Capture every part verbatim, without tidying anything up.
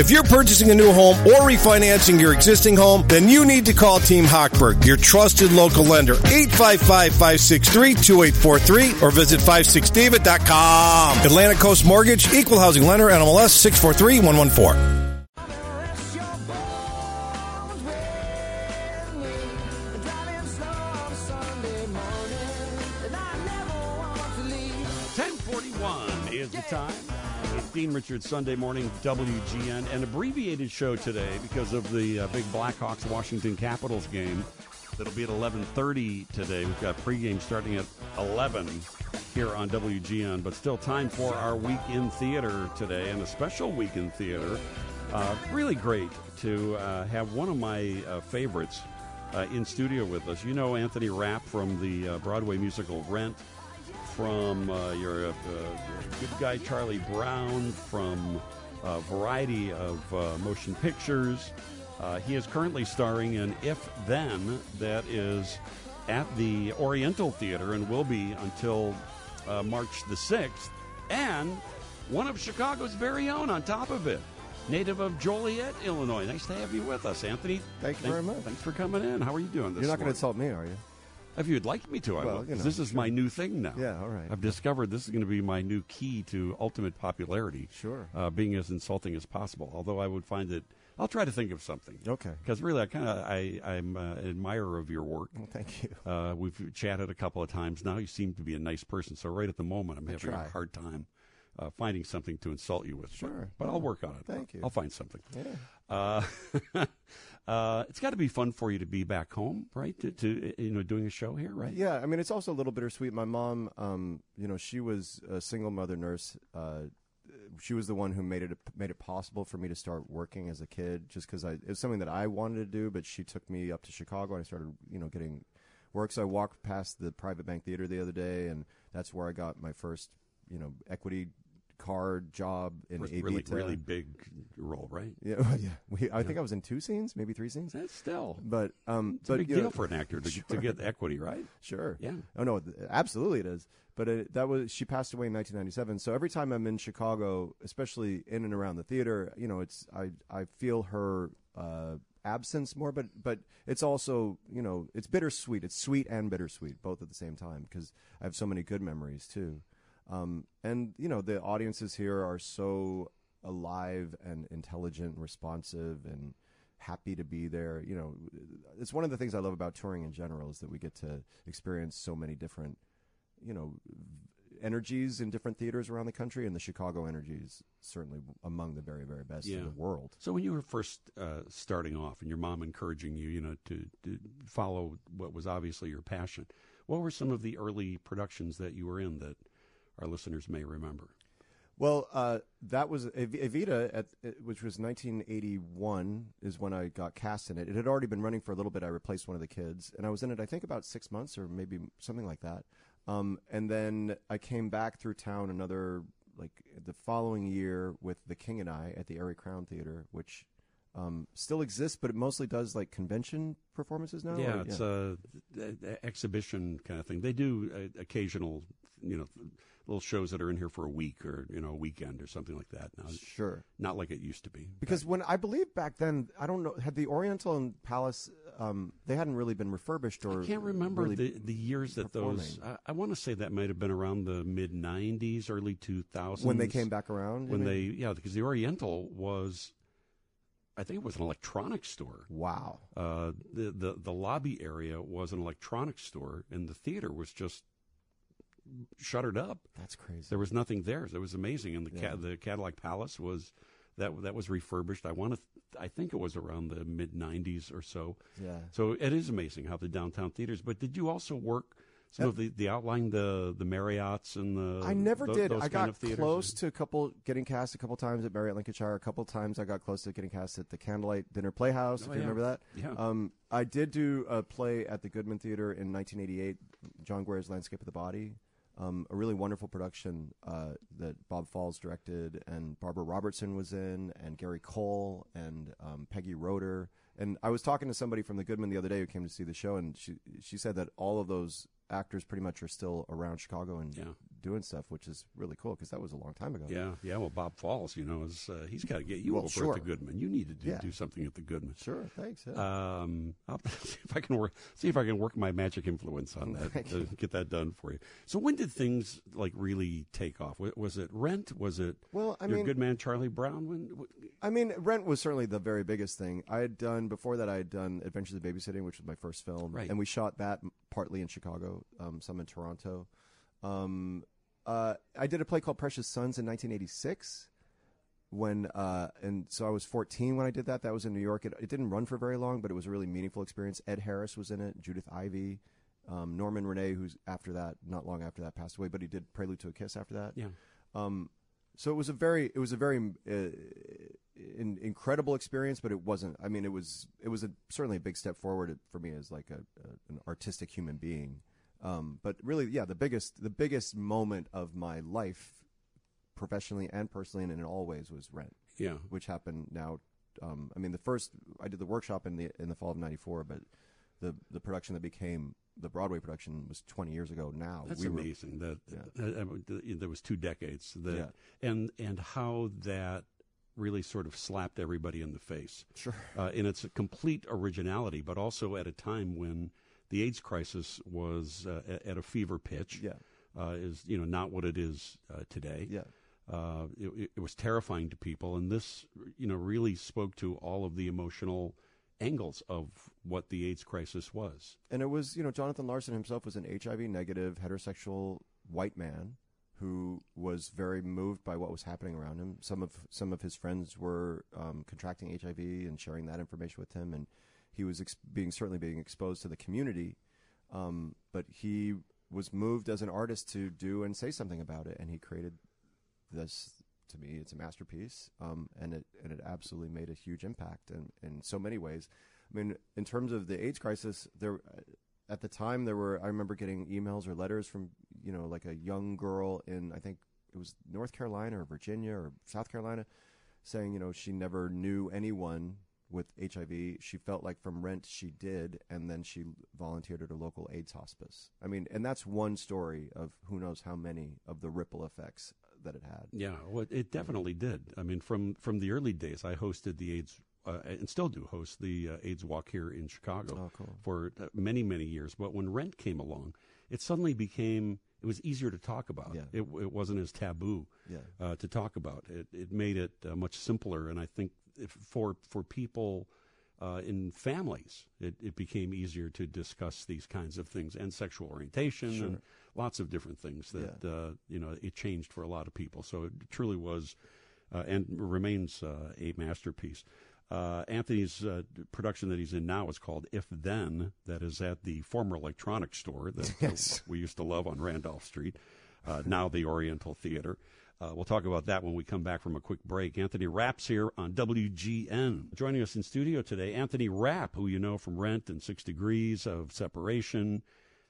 If you're purchasing a new home or refinancing your existing home, then you need to call Team Hochberg, your trusted local lender. eight five five, five six three, two eight four three or visit five six david dot com. Atlantic Coast Mortgage, Equal Housing Lender, N M L S six four three one one four. ten forty-one is the time. It's Dean Richards Sunday Morning W G N, an abbreviated show today because of the uh, big Blackhawks Washington Capitals game. That'll be at eleven thirty today. We've got pregame starting at eleven here on W G N, but still time for our week in theater today, and a special week in theater. Uh, really great to uh, have one of my uh, favorites uh, in studio with us. You know Anthony Rapp from the uh, Broadway musical Rent, from uh, your uh, good guy Charlie Brown, from a variety of uh, motion pictures. Uh, he is currently starring in If Then, that is at the Oriental Theater and will be until uh, March the sixth. And one of Chicago's very own on top of it, native of Joliet, Illinois. Nice to have you with us, Anthony. Thank you Thank, very much. Thanks for coming in. How are you doing this You're not going morning? to insult me, are you? If you'd like me to, I Well, will. you know, this is sure. my new thing now. Yeah, all right. I've discovered this is going to be my new key to ultimate popularity. Sure. Uh, being as insulting as possible. Although I would find it, I'll try to think of something. Okay. Because really, I kind of, I, I'm uh, an admirer of your work. Well, thank you. Uh, we've chatted a couple of times now. You seem to be a nice person. So right at the moment, I'm I having try. a hard time uh, finding something to insult you with. Sure. But, but I'll work on it. Thank you. I'll find something. Yeah. Uh, uh, it's got to be fun for you to be back home, right? To, to you know, doing a show here, right? Yeah, I mean, it's also a little bittersweet. My mom, um, you know, she was a single mother nurse. Uh, she was the one who made it made it possible for me to start working as a kid, just because I it was something that I wanted to do. But she took me up to Chicago, and I started, you know, getting work. So I walked past the Private Bank Theater the other day, and that's where I got my first, you know, equity card job in First Evita. really, really big role, right? Yeah, yeah. We, I Yeah. think I was in two scenes, maybe three scenes. That's still But um, it's but a big you deal know, for an actor to, sure. to get equity, right? Sure. Yeah. Oh no, th- absolutely it is. But it, that was she passed away in nineteen ninety-seven. So every time I'm in Chicago, especially in and around the theater, you know, it's I I feel her uh, absence more. But but it's also, you know, it's bittersweet. It's sweet and bittersweet both at the same time because I have so many good memories too. Um, and you know, the audiences here are so alive and intelligent and responsive and happy to be there. You know, it's one of the things I love about touring in general is that we get to experience so many different, you know, energies in different theaters around the country, and the Chicago energy is certainly among the very, very best Yeah. in the world. So when you were first uh, starting off, and your mom encouraging you, you know, to, to follow what was obviously your passion, what were some of the early productions that you were in that our listeners may remember? Well, uh, that was Ev- Evita, at, which was nineteen eighty-one, is when I got cast in it. It had already been running for a little bit. I replaced one of the kids, and I was in it, I think, about six months or maybe something like that. Um, and then I came back through town another, like, the following year with The King and I at the Erie Crown Theater, which um, still exists, but it mostly does, like, convention performances now. Yeah, or, it's a, a exhibition kind of thing. They do uh, occasional, you know, little shows that are in here for a week or, you know, a weekend or something like that now. Sure. Not like it used to be. Because when I believe back then, I don't know, had the Oriental and Palace, um, they hadn't really been refurbished or I can't remember really the, the years that those, performing. I, I want to say that might have been around the mid nineties, early two thousands. when they came back around. you When mean? they, yeah, because the Oriental was, I think it was an electronics store. Wow. Uh, the, the, the lobby area was an electronics store, and the theater was just shuttered up. That's crazy. There was nothing there. It was amazing, and the Yeah. Ca- the Cadillac Palace was that that was refurbished. I want to, I think it was around the mid nineties or so. Yeah. So it is amazing how the downtown theaters. But did you also work some Uh, of the the outlying the the Marriotts and the? I never tho- did. Those I kind got of theaters? close to a couple, getting cast a couple times at Marriott Lincolnshire. A couple times I got close to getting cast at the Candlelight Dinner Playhouse, Oh, if you yeah. remember that. Yeah. Um, I did do a play at the Goodman Theater in nineteen eighty-eight, John Guare's Landscape of the Body. Um, a really wonderful production uh, that Bob Falls directed, and Barbara Robertson was in, and Gary Cole, and um, Peggy Roeder. And I was talking to somebody from the Goodman the other day who came to see the show, and she she said that all of those actors pretty much are still around Chicago and Yeah. doing stuff, which is really cool because that was a long time ago. Yeah, yeah. Well, Bob Falls, you know, is uh, he's got to get you Well, over sure. at the Goodman. You need to do, Yeah. do something at the Goodman. Sure, thanks. Yeah. Um, I'll see if I can work. See if I can work my magic influence on that. Thank to get that done for you. So when did things like really take off? Was, was it Rent? Was it well, I your mean, good man Charlie Brown? When? I mean, Rent was certainly the very biggest thing. I had done before that. I had done Adventures of Babysitting, which was my first film, Right. and we shot that partly in Chicago, um, some in Toronto. Um, uh, I did a play called Precious Sons in nineteen eighty-six. When uh, and so I was fourteen when I did that. That was in New York. It, it didn't run for very long, but it was a really meaningful experience. Ed Harris was in it, Judith Ivey, um, Norman Renee, who's after that, not long after that, passed away, but he did Prelude to a Kiss after that. Yeah. Um, so it was a very, it was a very uh, in, incredible experience, but it wasn't. I mean, it was, it was a, certainly a big step forward for me as like a, a an artistic human being. Um, but really, yeah, the biggest, the biggest moment of my life, professionally and personally, and in all ways, was Rent. Yeah. Which happened now. Um, I mean, the first I did the workshop in the in the fall of ninety-four, but the the production that became the Broadway production was twenty years ago. Now That's we were, amazing. That Yeah. uh, uh, there was two decades. That, Yeah. and and how that really sort of slapped everybody in the face. Sure. Uh, and it's a complete originality, but also at a time when the AIDS crisis was uh, at, at a fever pitch. Yeah. Uh, is you know not what it is uh, today. Yeah. Uh, it, it was terrifying to people, and this, you know, really spoke to all of the emotional angles of what the AIDS crisis was. And it was, you know, Jonathan Larson himself was an H I V negative heterosexual white man who was very moved by what was happening around him. Some of some of his friends were um, contracting H I V and sharing that information with him, and he was ex- being certainly being exposed to the community. Um, but he was moved as an artist to do and say something about it, and he created this. To me, it's a masterpiece, um, and it and it absolutely made a huge impact in, in so many ways. I mean, in terms of the AIDS crisis, there at the time there were I remember getting emails or letters from you know like a young girl in I think it was North Carolina or Virginia or South Carolina, saying you know she never knew anyone with H I V. She felt like from Rent she did, and then she volunteered at a local AIDS hospice. I mean, and that's one story of who knows how many of the ripple effects that it had. Yeah, well, it definitely did. I mean, from, from the early days, I hosted the AIDS, uh, and still do host the uh, AIDS Walk here in Chicago Oh, cool. for uh, many, many years. But when Rent came along, it suddenly became, it was easier to talk about. Yeah. It, it wasn't as taboo Yeah. uh, to talk about. It, it made it uh, much simpler, and I think if for, for people uh, in families, it, it became easier to discuss these kinds of things, and sexual orientation Sure. and lots of different things that, Yeah. uh, you know, it changed for a lot of people. So it truly was uh, and remains uh, a masterpiece. Uh, Anthony's uh, production that he's in now is called If Then. That is at the former electronics store that Yes. uh, we used to love on Randolph Street, uh, now the Oriental Theater. Uh, we'll talk about that when we come back from a quick break. Anthony Rapp's here on W G N. Joining us in studio today, Anthony Rapp, who you know from Rent and Six Degrees of Separation,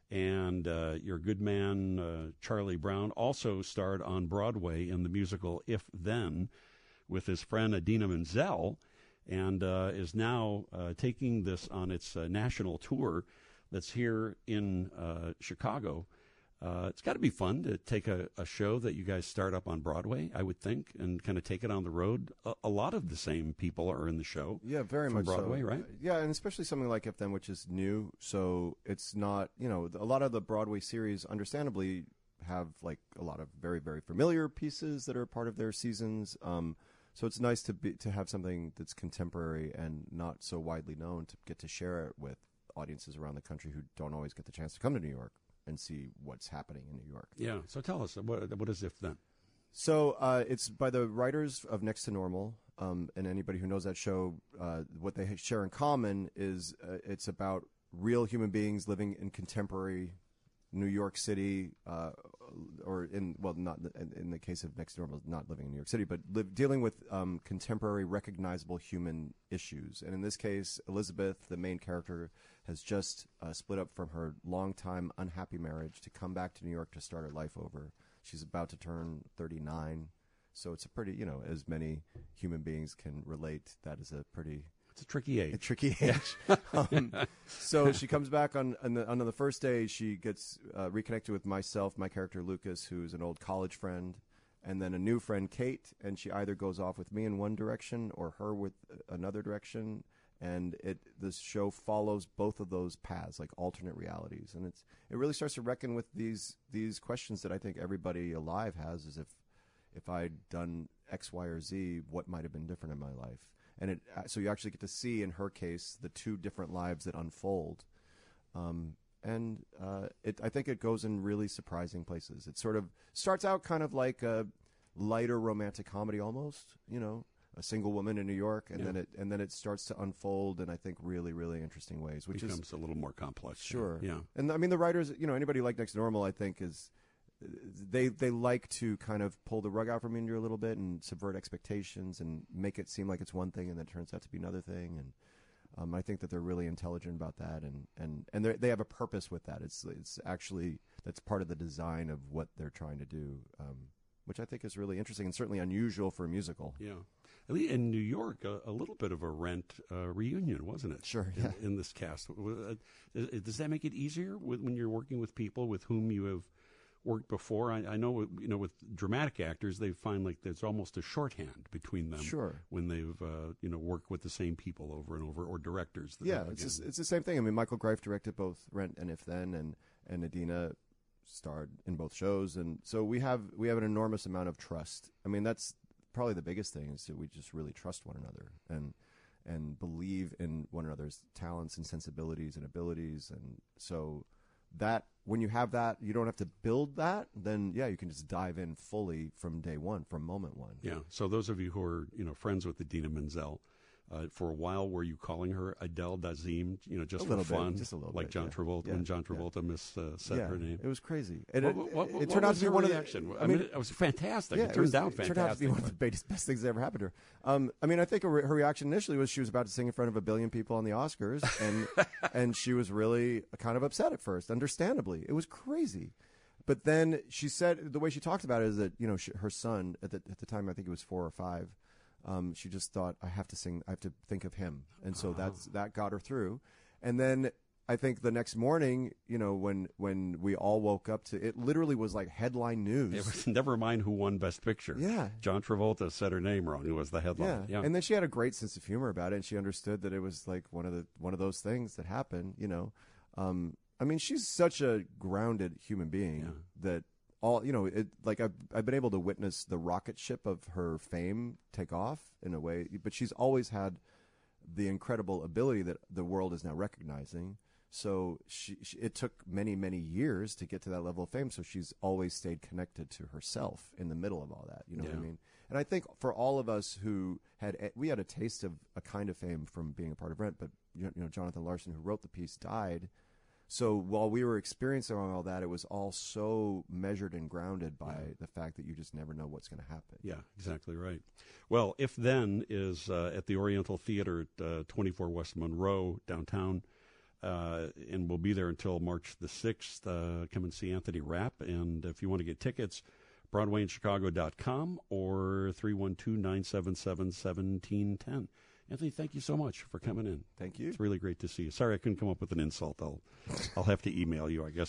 and uh, your good man, uh, Charlie Brown, also starred on Broadway in the musical If Then with his friend Adina Menzel, and uh, is now uh, taking this on its uh, national tour that's here in uh, Chicago. Uh, it's got to be fun to take a, a show that you guys start up on Broadway, I would think, and kind of take it on the road. A, a lot of the same people are in the show. Yeah, very from much Broadway, so. right? Yeah, and especially something like If Then, which is new. So it's not, you know, a lot of the Broadway series, understandably, have like a lot of very, very familiar pieces that are part of their seasons. Um, so it's nice to be to have something that's contemporary and not so widely known to get to share it with audiences around the country who don't always get the chance to come to New York and see what's happening in New York. Yeah. So tell us, what, what is If Then? So uh, it's by the writers of Next to Normal, um, and anybody who knows that show, uh, what they share in common is uh, it's about real human beings living in contemporary New York City, uh, or in well, not in, in the case of Next to Normal, not living in New York City, but live, dealing with um, contemporary, recognizable human issues. And in this case, Elizabeth, the main character, has just uh, split up from her longtime unhappy marriage to come back to New York to start her life over. She's about to turn thirty-nine, so it's a pretty, you know, as many human beings can relate, that is a pretty It's a tricky age. A tricky age. um, so she comes back on on the, on the first day. She gets uh, reconnected with myself, my character Lucas, who's an old college friend, and then a new friend, Kate. And she either goes off with me in one direction or her with another direction. And it this show follows both of those paths, like alternate realities, and it's it really starts to reckon with these these questions that I think everybody alive has: is if if I'd done X, Y, or Z, what might have been different in my life? And it so you actually get to see, in her case, the two different lives that unfold, um, and uh, it I think it goes in really surprising places. It sort of starts out kind of like a lighter romantic comedy, almost, you know. A single woman in New York, and yeah. then it and then it starts to unfold in, I think, really, really interesting ways. Which becomes is, a little more complex. Sure, yeah. And I mean, the writers, you know, anybody like Next Normal, I think, is they they like to kind of pull the rug out from under you a little bit and subvert expectations and make it seem like it's one thing and then it turns out to be another thing. And um, I think that they're really intelligent about that, and and and they have a purpose with that. It's it's actually that's part of the design of what they're trying to do, um, which I think is really interesting and certainly unusual for a musical. Yeah. In New York, a, a little bit of a Rent uh, reunion, wasn't it? Sure, yeah. In, in this cast. Uh, does that make it easier with, when you're working with people with whom you have worked before? I, I know, you know, with dramatic actors, they find like there's almost a shorthand between them. Sure. When they've, uh, you know, worked with the same people over and over, or directors. That yeah, it's, just, it's the same thing. I mean, Michael Greif directed both Rent and If Then, and, and Adina starred in both shows. And so we have we have an enormous amount of trust. I mean, that's probably the biggest thing, is that we just really trust one another and and believe in one another's talents and sensibilities and abilities. And so that when you have that, you don't have to build that. Then yeah, you can just dive in fully from day one, from moment one. Yeah. So those of you who are you know friends with Idina Menzel, uh, for a while were you calling her Adele Dazeem? You know, just a for little fun, bit, just a little like bit, John yeah. Travolta Yeah, when John yeah. Travolta mis uh, said yeah, her name. It was crazy. And what, it, what, what, it what turned out to be her one reaction? of the. I mean, it was fantastic. Yeah, it turned it was, out it fantastic. turned out to be one of the best, best things that ever happened to her. Um, I mean, I think her, her reaction initially was she was about to sing in front of a billion people on the Oscars, and and she was really kind of upset at first, understandably. It was crazy. But then she said, the way she talked about it is that, you know, she, her son, at the, at the time, I think it was four or five, um, she just thought, I have to sing, I have to think of him. And so oh. that's that got her through. And then I think the next morning, you know, when when we all woke up to, it literally was like headline news. It was, never mind who won Best Picture. Yeah. John Travolta said her name wrong. It was the headline. Yeah. yeah. And then she had a great sense of humor about it, and she understood that it was like one of the one of those things that happen, you know. Um, I mean, she's such a grounded human being yeah. that all, you know, it, like I've, I've been able to witness the rocket ship of her fame take off in a way, but she's always had the incredible ability that the world is now recognizing. So she, she, it took many, many years to get to that level of fame. So she's always stayed connected to herself in the middle of all that. You know yeah. what I mean? And I think for all of us who had, we had a taste of a kind of fame from being a part of Rent, but you know, Jonathan Larson, who wrote the piece, died. So while we were experiencing all that, it was all so measured and grounded by yeah. the fact that you just never know what's going to happen. Yeah, exactly right. Well, If Then is uh, at the Oriental Theater at uh, twenty-four West Monroe, downtown, uh, and we'll be there until March the sixth. Uh, come and see Anthony Rapp. And if you want to get tickets, broadway in chicago dot com or three one two, nine seven seven, one seven one zero. Anthony, thank you so much for coming in. Thank you. It's really great to see you. Sorry I couldn't come up with an insult. I'll I'll have to email you, I guess.